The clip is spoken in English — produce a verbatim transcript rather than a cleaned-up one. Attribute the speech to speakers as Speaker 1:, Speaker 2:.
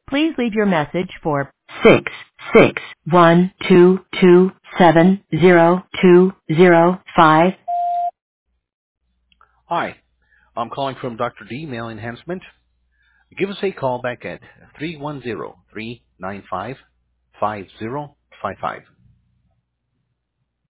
Speaker 1: Please leave your message for six six one two two seven zero two zero five.
Speaker 2: Hi, I'm calling from Doctor D Mail Enhancement. Give us a call back at three one zero, three nine five, five zero five five.